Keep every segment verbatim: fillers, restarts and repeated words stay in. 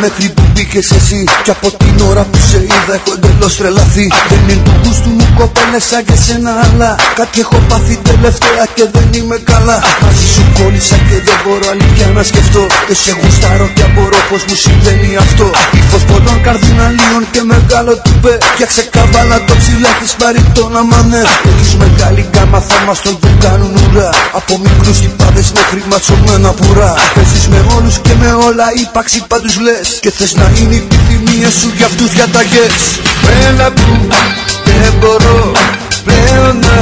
μέχρι που μπήκες εσύ. Κι από την ώρα που σε είδα έχω εντελώς τρελαθεί. Δεν είναι του γούστου μου κοπέλες σαν και σένα, αλλά κάτι έχω πάθει τελευταία και δεν είμαι καλά. Μαζί σου κόλλησα και δεν μπορώ αλήθεια να σκεφτώ. Και σε γουστάρω και απορώ πως μου συμβαίνει αυτό. Ήφος πολλών καρδιναλίων και μεγάλο τουπέ. Φτιάξε καβάλα το ψηλά της μπαριτών άμα ναι. Έχεις μεγάλη γκάμα, θα μας τον δεν κάνουν ουρά. Από μικρούς τυπάδες μέχρι ματσωμένα πουρά. Παίζεις με όλους και με όλα, ύπαρξη πάντους λες. Και θες να είναι οι επιθυμίες σου για αυτούς διαταγές. Έλα που δεν μπορώ πλέον να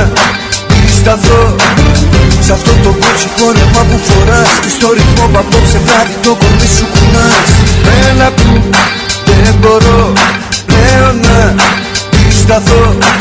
σταθώ σ' αυτό το κότσι φόρεμα που φοράς. Και στο ρυθμό που απόψε βράδυ το κορμί σου κουνάς. Έλα που δεν μπορώ πλέον να σταθώ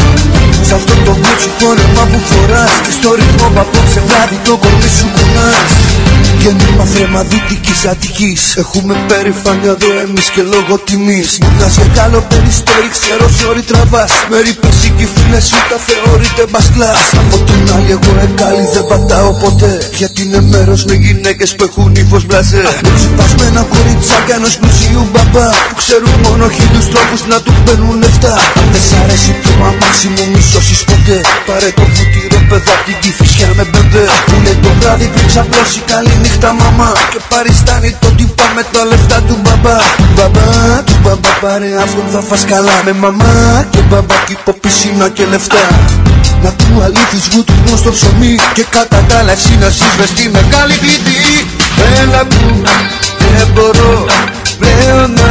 σ' αυτό το κότσι φόρεμα που φοράς. Και στο ρυθμό που απόψε βράδυ το κορμί σου κουνάς. Γέννημα θρέμα Δυτικής Αττικής. Έχουμε περηφάνεια εδώ εμείς και λόγω τιμής. Μου βγάζει καλό περιστέρι, ξέρω σόρι τραβάς. Με ρίπες ή κι οι φίλες σου τα θεωρείτε μπασκλάς. Από την άλλη εγώ εκάλι δεν πατάω ποτέ. Γιατί είναι μέρος με γυναίκες που έχουν ύφος μπλαζέ. Με ψηπασμένα κοριτσάκια ενός πλουσίου μπαμπά που ξέρουν μόνο χίλιους τρόπους να του παίρνουν λεφτά. Αν δεν σ' αρέσει το αμάξι μου μη σώσεις ποτέ. Πάρε το βουτυρό παιδά απ' την Κηφισιά με μπεμπέ. Που λέει το βράδυ πριν ξαπλώσει καλή νύχτα μαμά. Και παριστάνει το τύπα με τα λεφτά του μπαμπά. Του μπαμπά, του μπαμπά πάρε αυτό θα φας καλά. Με μαμά και μπαμπά κι υπό πισίνα και λεφτά. Να του αλήθεις βούτυνο στο ψωμί. Και κατά τα άλλα εσύ να ζεις μες στη μεγάλη πλήτη. Έλα που δεν μπορώ πλέον να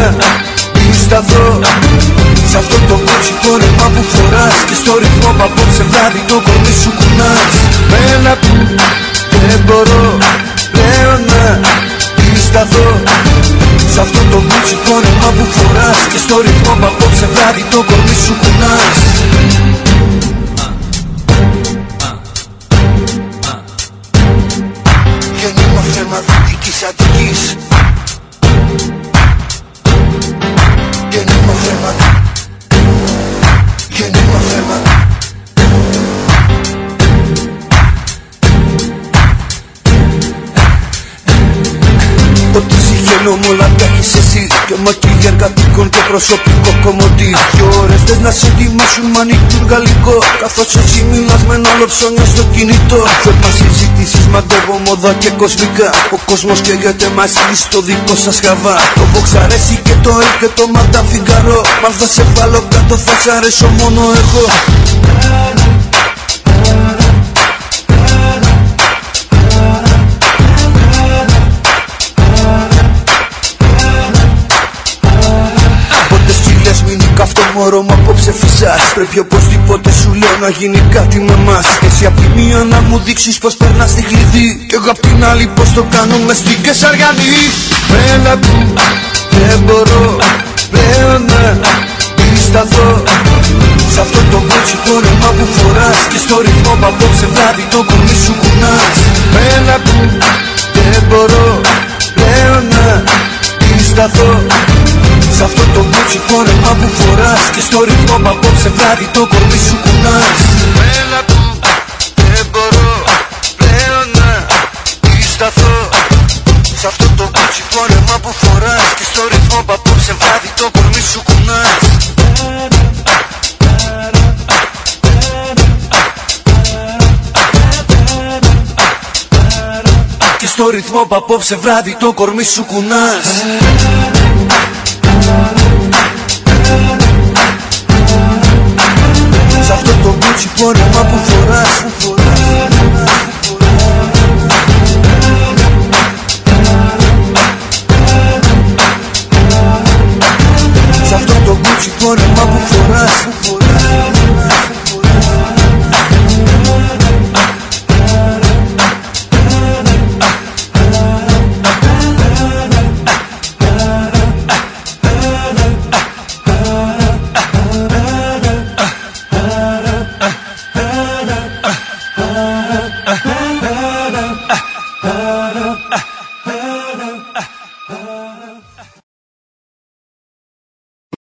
σταθώ σ' αυτό το κότσι φόρεμα που φοράς. Και στο ρυθμό που απόψε βράδυ το κορμί σου κουνάς. Έλα που δεν μπορώ πλέον να σταθώ σ' αυτό το κότσι φόρεμα που φοράς. Και στο ρυθμό που απόψε βράδυ το κορμί σου κουνάς. Γέννημα θρέμα Δυτικής Αττικής. Γέννημα θρέμα, γέννημα θρέμα. Ό,τι συγχαίνω μ' όλα τα έχεις εσύ. Και μακιγιάρ κατοίκων και προσωπικό κομμωτή. Δυο ώρες θες να σε ετοιμάσουν μανικούρ γαλλικό. Καθώς εσύ μιλάς με ένα άλλο ψώνιο στο κινητό. Θέμα συζητήσεις, μαντεύω μόδα και κοσμικά. Ο κόσμος καίγεται μαζί στο δικό σας χαβά. Το Vox αρέσει και το Ελ και το Ματά Φιγκαρό. Μα θα σε βάλω κάτω, θα σ' αρέσω μόνο εγώ. Αυτό μωρό μου απόψε φυσάς. Πρέπει οπωσδήποτε σου λέω να γίνει κάτι με μας. Εσύ απ' τη μία να μου δείξεις πως περνάς τη κλειδί. Κι εγώ απ' την άλλη πως το κάνω μες στην Κεσαριανή. Έλα που δεν μπορώ πλέον να σταθώ σ' αυτό το κότσι φόρεμα που φοράς. Και στο ρυθμό που απόψε βράδυ το κορμί σου κουνάς. Έλα που δεν μπορώ πλέον να σταθώ σ' αυτό το κότσι φόρεμα που φοράς. Και στο ρυθμό που απόψε βράδυ το κορμί σου κουνάς. Έλα που δεν μπορώ πλέον να σταθώ σ' αυτό το κότσι φόρεμα που φοράς. Και στο ρυθμό που απόψε βράδυ το κορμί σου κουνάς. Και στο ρυθμό που απόψε βράδυ το κορμί σου κουνάς. Σ' αυτό το κότσι φόρεμα που φοράς.